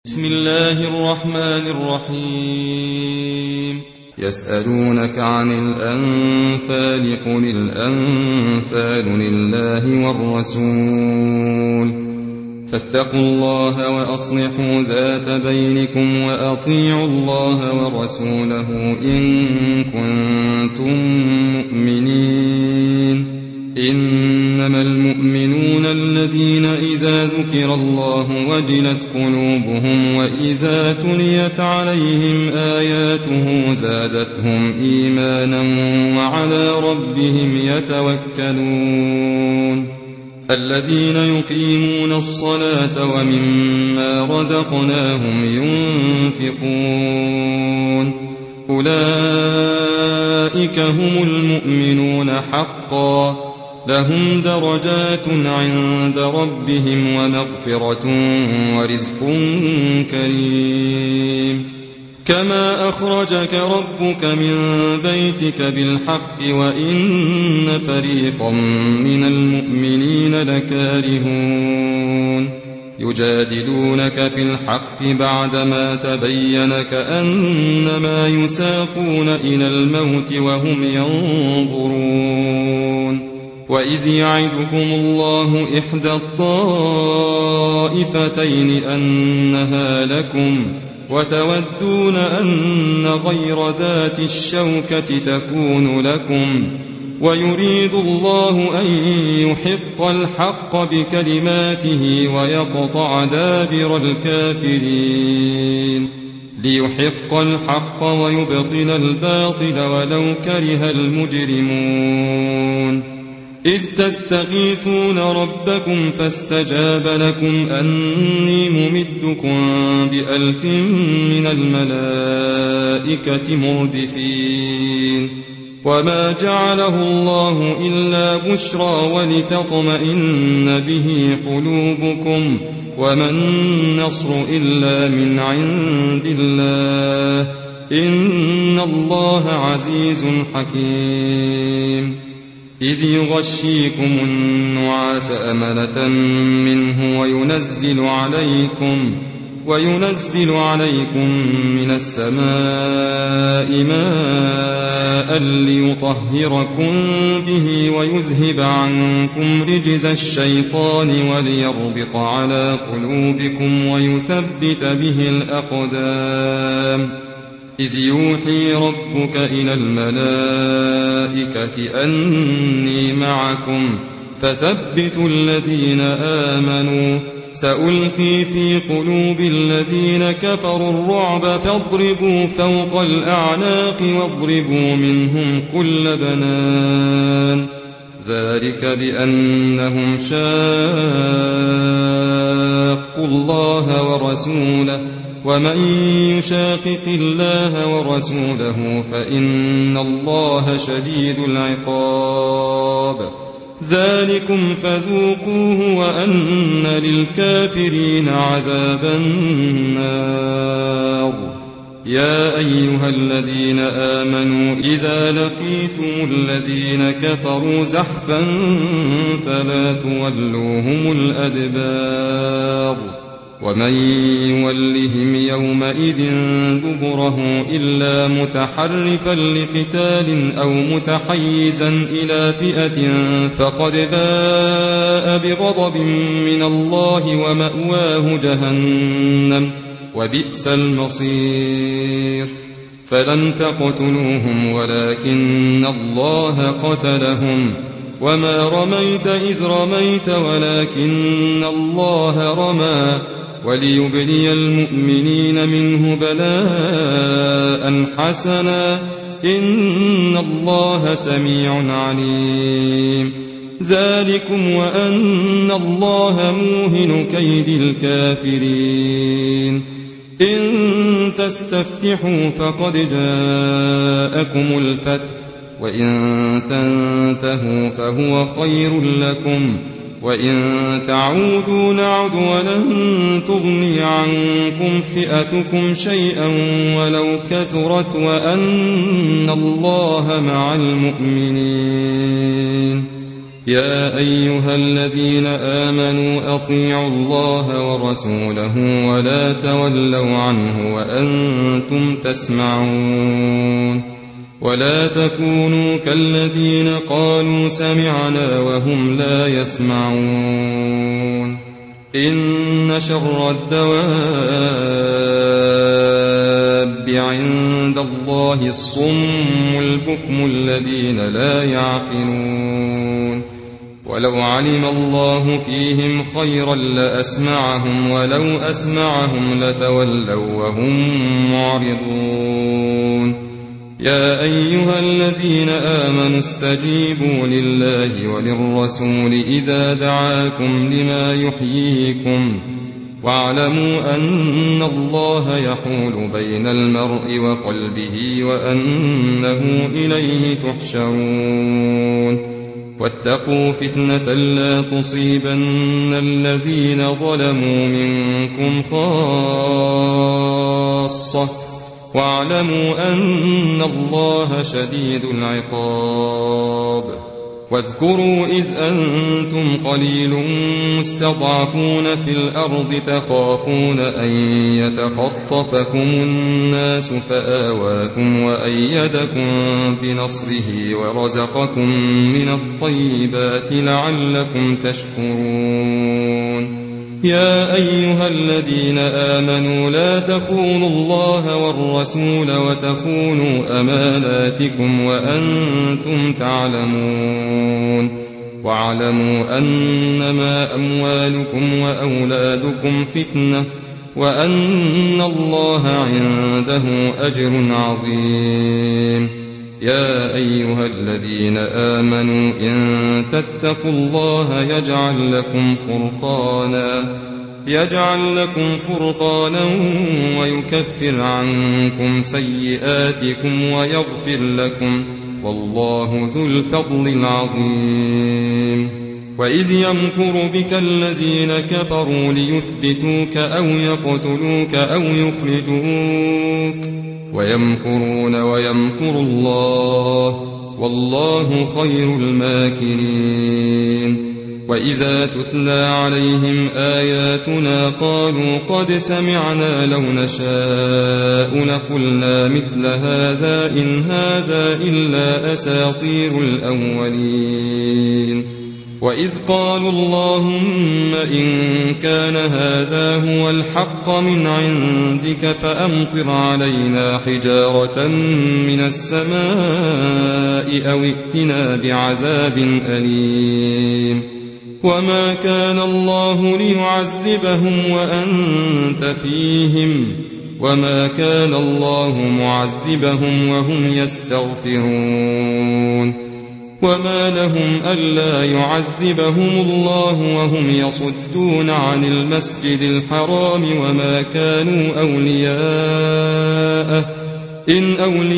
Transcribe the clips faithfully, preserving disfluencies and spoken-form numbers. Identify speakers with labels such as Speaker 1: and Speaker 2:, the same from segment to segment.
Speaker 1: بسم الله الرحمن الرحيم
Speaker 2: يسألونك عن الأنفال قل الأنفال لله والرسول فاتقوا الله وأصلحوا ذات بينكم وأطيعوا الله ورسوله إن كنتم مؤمنين إنما المؤمنون الذين إذا ذكر الله وجلت قلوبهم وإذا تليت عليهم آياته زادتهم إيمانا وعلى ربهم يتوكلون الذين يقيمون الصلاة ومما رزقناهم ينفقون أولئك هم المؤمنون حقا لهم درجات عند ربهم ومغفرة ورزق كريم كما أخرجك ربك من بيتك بالحق وإن فريقا من المؤمنين لكارهون يجادلونك في الحق بعدما تبين كأنما يساقون إلى الموت وهم ينظرون وإذ يعدكم الله إحدى الطائفتين أنها لكم وتودون أن غير ذات الشوكة تكون لكم ويريد الله أن يحق الحق بكلماته ويقطع دابر الكافرين ليحق الحق ويبطل الباطل ولو كره المجرمون إذ تستغيثون ربكم فاستجاب لكم أني ممدكم بألف من الملائكة مردفين وما جعله الله إلا بشرى ولتطمئن به قلوبكم وما النصر إلا من عند الله إن الله عزيز حكيم إذ يغشيكم النعاس أمنة منه وينزل عليكم وينزل عليكم من السماء ماء ليطهركم به ويذهب عنكم رجز الشيطان وليربط على قلوبكم ويثبت به الأقدام إذ يوحي ربك إلى الملائكة أني معكم فثبتوا الذين آمنوا سألقي في قلوب الذين كفروا الرعب فاضربوا فوق الأعناق واضربوا منهم كل بنان ذلك بأنهم شاقوا الله ورسوله ومن يشاقق الله ورسوله فإن الله شديد العقاب ذلكم فذوقوه وأن للكافرين عذاب النار يا أيها الذين آمنوا إذا لقيتم الذين كفروا زحفا فلا تولوهم الأدبار ومن يولهم يومئذ دبره إلا متحرفا لقتال أو متحيزا إلى فئة فقد باء بغضب من الله ومأواه جهنم وبئس المصير فلم تقتلوهم ولكن الله قتلهم وما رميت إذ رميت ولكن الله رمى وليبلي المؤمنين منه بلاء حسنا إن الله سميع عليم ذلكم وأن الله موهن كيد الكافرين إن تستفتحوا فقد جاءكم الفتح وإن تنتهوا فهو خير لكم وإن تعودوا نعد ولن تغني عنكم فئتكم شيئا ولو كثرت وأن الله مع المؤمنين يا أيها الذين آمنوا أطيعوا الله ورسوله ولا تولوا عنه وأنتم تسمعون ولا تكونوا كالذين قالوا سمعنا وهم لا يسمعون إن شر الدواب عند الله الصم البكم الذين لا يعقلون ولو علم الله فيهم خيرا لأسمعهم ولو أسمعهم لتولوا وهم معرضون يا أيها الذين آمنوا استجيبوا لله وللرسول إذا دعاكم لما يحييكم واعلموا أن الله يحول بين المرء وقلبه وأنه إليه تحشرون واتقوا فتنة لا تصيبن الذين ظلموا منكم خاصة واعلموا أن الله شديد العقاب واذكروا إذ أنتم قليل مستضعفون في الأرض تخافون أن يتخطفكم الناس فآواكم وأيدكم بنصره ورزقكم من الطيبات لعلكم تشكرون يا أيها الذين آمنوا لا تخونوا الله والرسول وتخونوا أماناتكم وأنتم تعلمون واعلموا أنما أموالكم وأولادكم فتنة وأن الله عنده أجر عظيم يا أيها الذين آمنوا إن تتقوا الله يجعل لكم فرقانا يجعل لكم فرقانا ويكفر عنكم سيئاتكم ويغفر لكم والله ذو الفضل العظيم وإذ يمكر بك الذين كفروا ليثبتوك أو يقتلوك أو يخرجوك ويمكرون ويمكر الله والله خير الماكرين وإذا تتلى عليهم آياتنا قالوا قد سمعنا لو نشاء لقلنا مثل هذا إن هذا إلا أساطير الأولين وإذ قالوا اللهم إن كان هذا هو الحق من عندك فأمطر علينا حجارة من السماء أو ائتنا بعذاب أليم وما كان الله ليعذبهم وأنت فيهم وما كان الله معذبهم وهم يستغفرون وما لهم ألا يعذبهم الله وهم يصدون عن المسجد الحرام وما كانوا أولياءه إن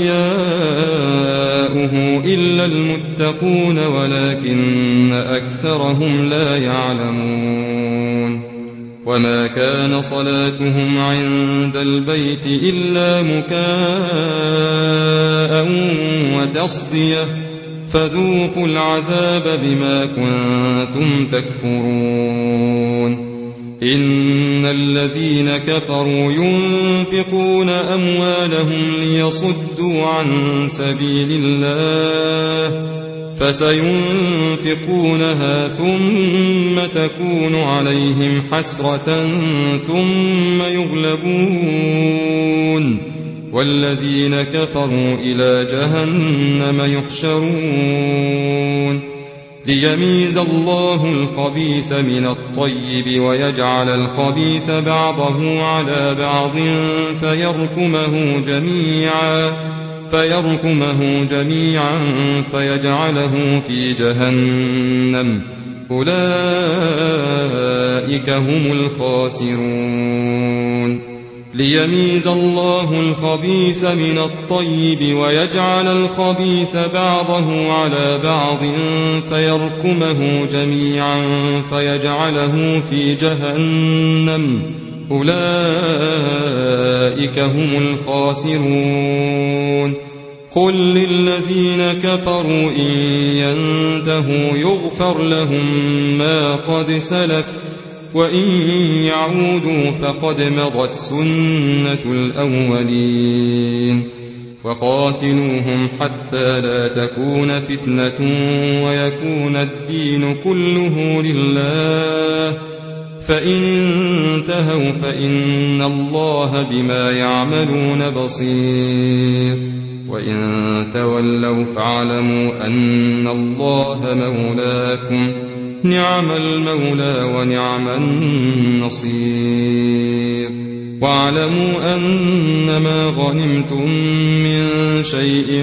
Speaker 2: أولياؤه إلا المتقون ولكن أكثرهم لا يعلمون وما كان صلاتهم عند البيت إلا مكاء وتصدية فذوقوا العذاب بما كنتم تكفرون إن الذين كفروا ينفقون أموالهم ليصدوا عن سبيل الله فسينفقونها ثم تكون عليهم حسرة ثم يغلبون والذين كفروا إلى جهنم يحشرون ليميز الله الخبيث من الطيب ويجعل الخبيث بعضه على بعض فيركمه جميعا فيركمه جميعا فيجعله في جهنم أولئك هم الخاسرون ليميز الله الخبيث من الطيب ويجعل الخبيث بعضه على بعض فيركمه جميعا فيجعله في جهنم أولئك هم الخاسرون قل للذين كفروا إن ينتهوا يغفر لهم ما قد سلف وإن يعودوا فقد مضت سنة الأولين وقاتلوهم حتى لا تكون فتنة ويكون الدين كله لله فإن انتهوا فإن الله بما يعملون بصير وإن تولوا فاعلموا أن الله مولاكم نعم المولى ونعم النصير واعلموا أنما غنمتم من شيء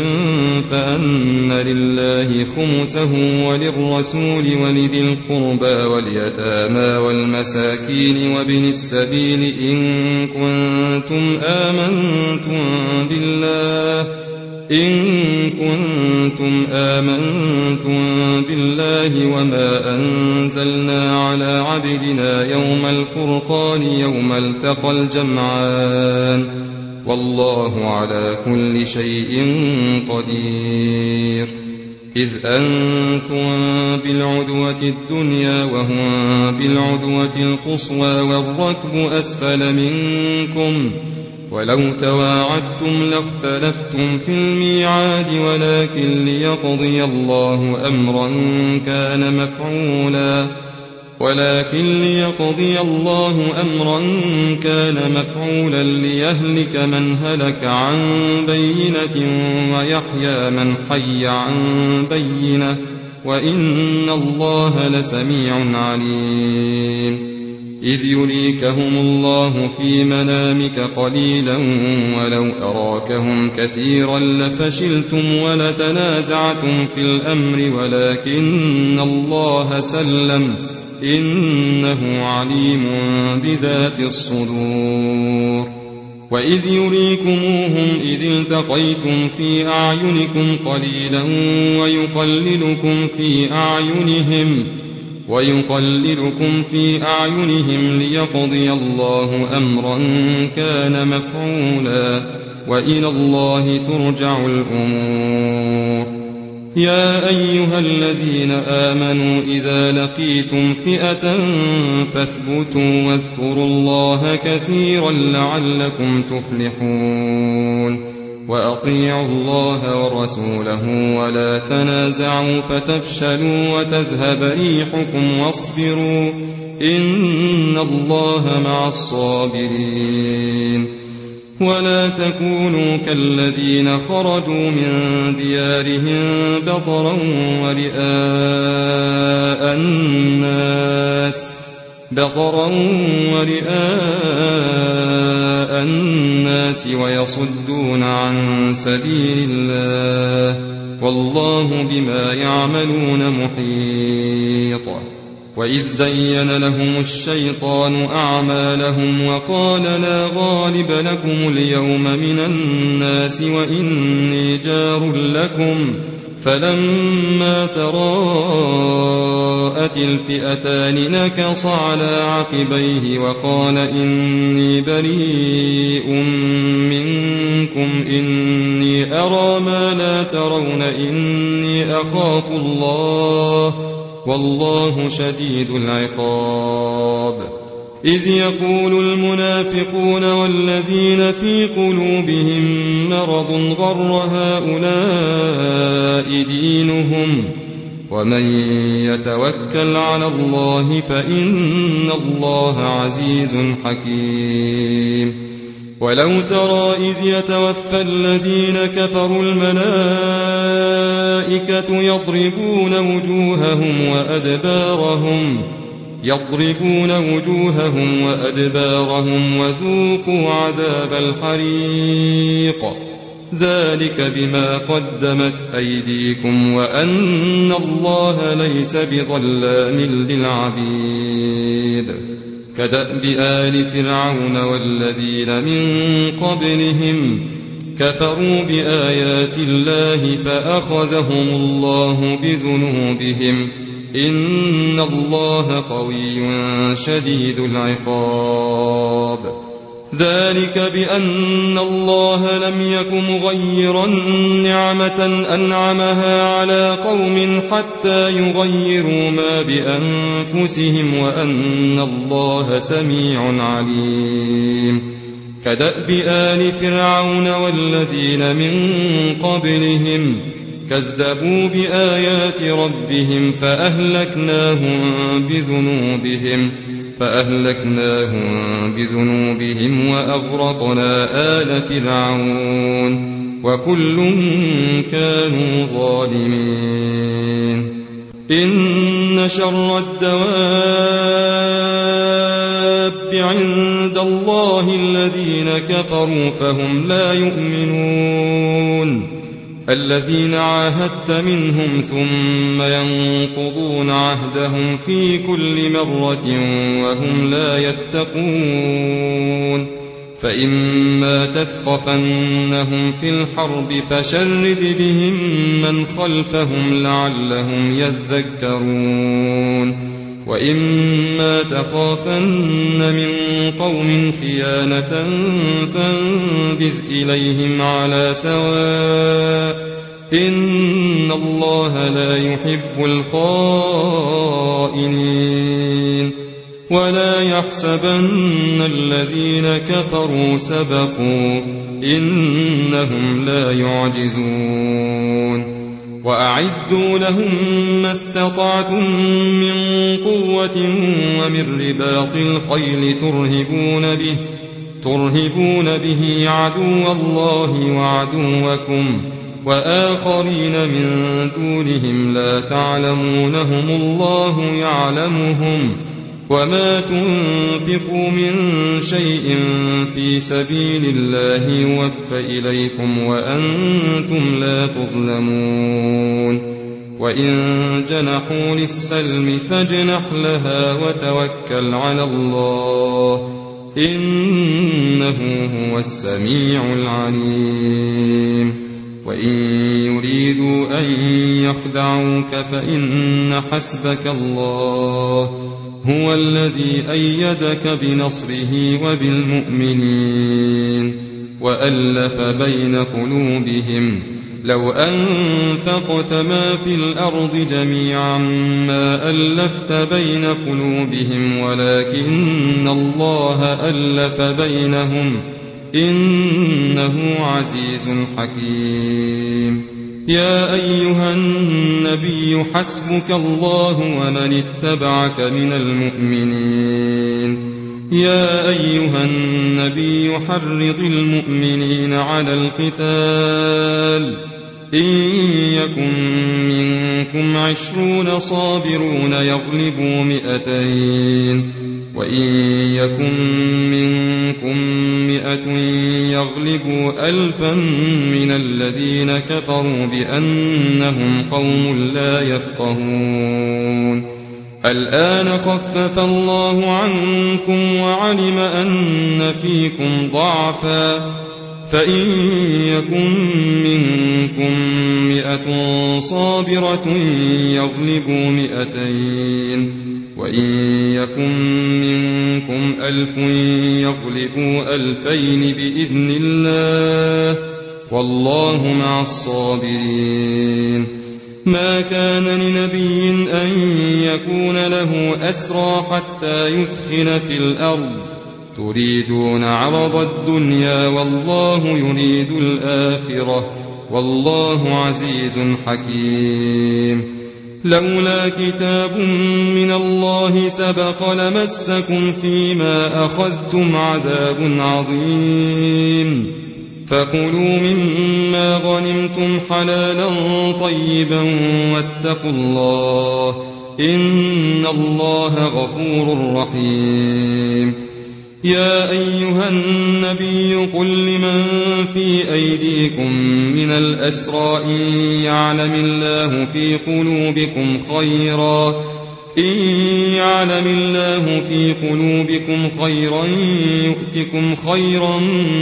Speaker 2: فأن لله خمسه وللرسول ولذي القربى واليتامى والمساكين وابن السبيل إن كنتم آمنتم بالله إن كنتم آمنتم بالله وما أنزلنا على عبدنا يوم الفرقان يوم التقى الجمعان والله على كل شيء قدير إذ أنتم بالعدوة الدنيا وهم بالعدوة القصوى والركب أسفل منكم ولو تواعدتم لاختلفتم في الميعاد ولكن ليقضي الله أمرا كان مفعولا ولكن ليقضي الله أمرا كان مفعولا ليهلك من هلك عن بينة ويحيى من حي عن بينة وإن الله لسميع عليم إذ يريكهم الله في منامك قليلا ولو أراكهم كثيرا لفشلتم ولتنازعتم في الأمر ولكن الله سلم إنه عليم بذات الصدور وإذ يريكموهم إذ التقيتم في أعينكم قليلا ويقللكم في أعينهم ويقللكم في أعينهم ليقضي الله أمرا كان مفعولا وإلى الله ترجع الأمور يا أيها الذين آمنوا إذا لقيتم فئة فاثبتوا واذكروا الله كثيرا لعلكم تفلحون وأطيعوا الله ورسوله ولا تنازعوا فتفشلوا وتذهب ريحكم واصبروا إن الله مع الصابرين ولا تكونوا كالذين خرجوا من ديارهم بطرا ورئاء الناس بطرا ورئاء الناس ويصدون عن سبيل الله والله بما يعملون محيط وإذ زين لهم الشيطان أعمالهم وقال لا غالب لكم اليوم من الناس وإني جار لكم فلما تراءت الفئتان نكص على عقبيه وقال إني بريء منكم إني أرى ما لا ترون إني أخاف الله والله شديد العقاب إذ يقول المنافقون والذين في قلوبهم مرض غر هؤلاء دينهم ومن يتوكل على الله فإن الله عزيز حكيم ولو ترى إذ يتوفى الذين كفروا الملائكة يضربون وجوههم وأدبارهم يضربون وجوههم وأدبارهم وذوقوا عذاب الحريق ذلك بما قدمت أيديكم وأن الله ليس بظلام للعبيد كدأب آل فرعون والذين من قبلهم كفروا بآيات الله فأخذهم الله بذنوبهم إن الله قوي شديد العقاب
Speaker 1: ذلك بأن الله لم يك مغيرا نعمة أنعمها على قوم حتى يغيروا ما بأنفسهم وأن الله سميع عليم. كدأب آل فرعون والذين من قبلهم كذبوا بآيات ربهم فأهلكناهم بذنوبهم فأهلكناهم بذنوبهم وأغرقنا آل فرعون وكل كانوا ظالمين. إن شر الدواب عند الله الذين كفروا فهم لا يؤمنون الذين عاهدت منهم ثم ينقضون عهدهم في كل مرة وهم لا يتقون. فإما تثقفنهم في الحرب فشرد بهم من خلفهم لعلهم يذكرون. وإما تخافن من قوم خيانة فانبذ إليهم على سواء إن الله لا يحب الخائنين. ولا يحسبن الذين كفروا سبقوا إنهم لا يعجزون. وأعدوا لهم ما استطعتم من قوة ومن رباط الخيل ترهبون به ترهبون به عدو الله وعدوكم وآخرين من دونهم لا تعلمونهم الله يعلمهم. وما تنفقوا من شيء في سبيل الله يوفى إليكم وأنتم لا تظلمون. وإن جنحوا للسلم فاجنح لها وتوكل على الله إنه هو السميع العليم. وإن يريدوا أن يخدعوك فإن حسبك الله هو الذي أيدك بنصره وبالمؤمنين وألف بين قلوبهم لو أنفقت ما في الأرض جميعا ما ألفت بين قلوبهم ولكن الله ألف بينهم إنه عزيز حكيم. يا أيها النبي حسبك الله ومن اتبعك من المؤمنين. يا أيها النبي حرض المؤمنين على القتال إن يكن منكم عشرون صابرون يغلبوا مئتين وإن يكن منكم مئة يغلبوا ألفا من الذين كفروا بأنهم قوم لا يفقهون. الآن خفف الله عنكم وعلم أن فيكم ضعفا فإن يكن منكم مئة صابرة يغلبوا مئتين وإن يكن منكم ألف يغلبوا ألفين بإذن الله والله مع الصابرين. ما كان لنبي أن يكون له أسرى حتى يثخن في الأرض تريدون عرض الدنيا والله يريد الآخرة والله عزيز حكيم. لولا كتاب من الله سبق لمسكم فيما أخذتم عذاب عظيم. فكلوا مما غنمتم حلالا طيبا واتقوا الله إن الله غفور رحيم. يا أيها النبي قل لمن في أيديكم من الأسرى إن يعلم الله في قلوبكم خيرا إن يعلم الله في قلوبكم خيرا يؤتكم خيرا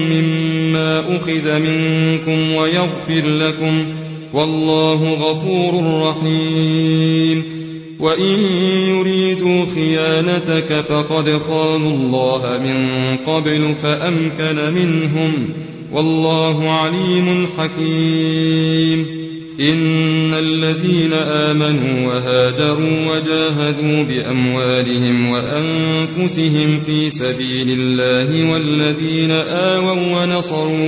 Speaker 1: مما أخذ منكم ويغفر لكم والله غفور رحيم. وإن يريدوا خيانتك فقد خانوا الله من قبل فأمكن منهم والله عليم حكيم إن الذين آمنوا وهاجروا وجاهدوا بأموالهم وأنفسهم في سبيل الله والذين آووا ونصروا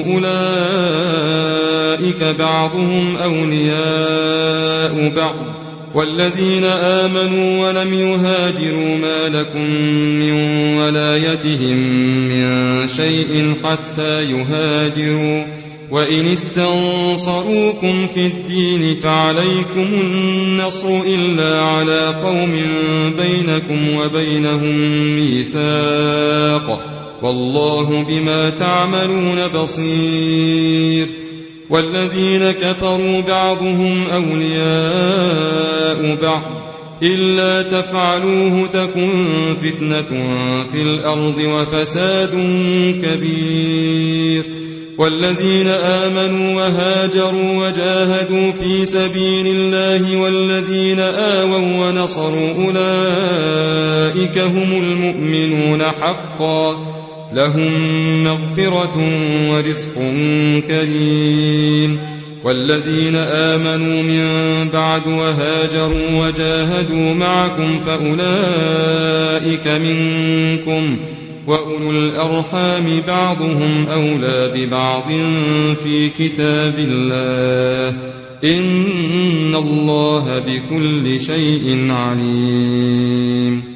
Speaker 1: أولئك بعضهم أولياء بعض والذين آمنوا ولم يهاجروا ما لكم من ولايتهم من شيء حتى يهاجروا وإن استنصروكم في الدين فعليكم النصر إلا على قوم بينكم وبينهم ميثاق والله بما تعملون بصير والذين كفروا بعضهم أولياء بعض إلا تفعلوه تكن فتنة في الأرض وفساد كبير والذين آمنوا وهاجروا وجاهدوا في سبيل الله والذين آووا ونصروا أولئك هم المؤمنون حقا لهم مغفرة ورزق كريم والذين آمنوا من بعد وهاجروا وجاهدوا معكم فأولئك منكم وأولو الأرحام بعضهم أولى ببعض في كتاب الله إن الله بكل شيء عليم